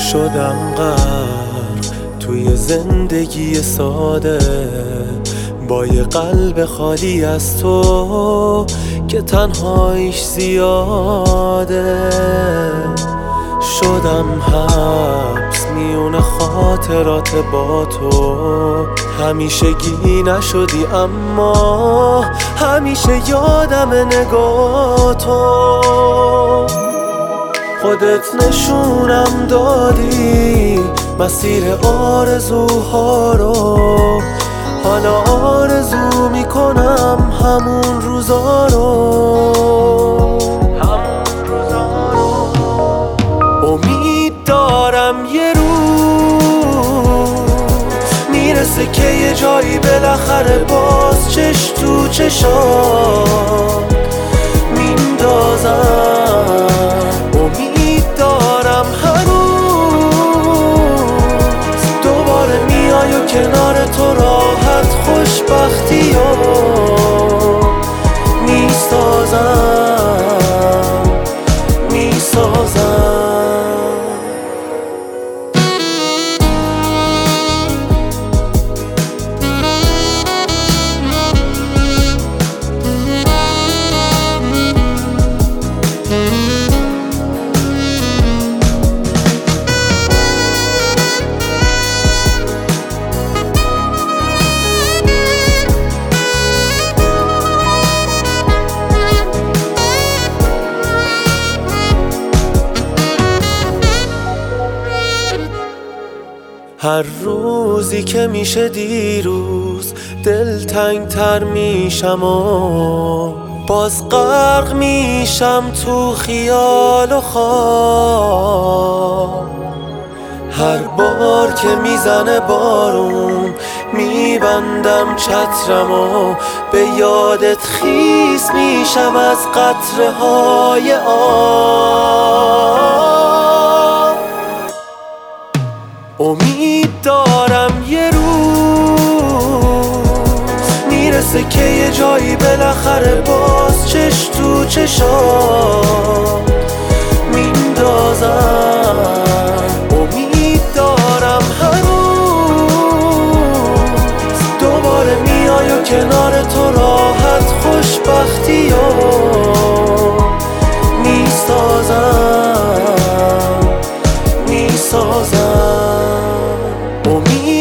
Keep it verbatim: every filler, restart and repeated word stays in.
شدم غرق توی زندگی ساده، با یه قلب خالی از تو که تنهاییش زیاده. شدم حبس میون خاطرات با تو، همیشگی نشدی اما همیشه یادم نگاه تو. خودت نشونم دادی مسیر آرزوها رو، حالا آرزو میکنم همون روزا رو. امید دارم یه روز میرسه که یه جایی بالاخره باز چش تو چشات میندازم. امید دارم هنوز دوباره میای و کنار تو راحت خوشبختی رو میسازم میسازم. هر روزی که میشه دیروز دلتنگ تر میشم و باز غرق میشم تو خیال و خواب. هر بار که میزنه بارون میبندم چترم و به یادت خیس میشم از قطره های آب. امید دارم یه روز میرسه که یه جایی بالاخره باز چش تو چشات میندازم. امید دارم هنوز دوباره میای و کنار تو راحت خوشبختی رو میسازم میسازم. امید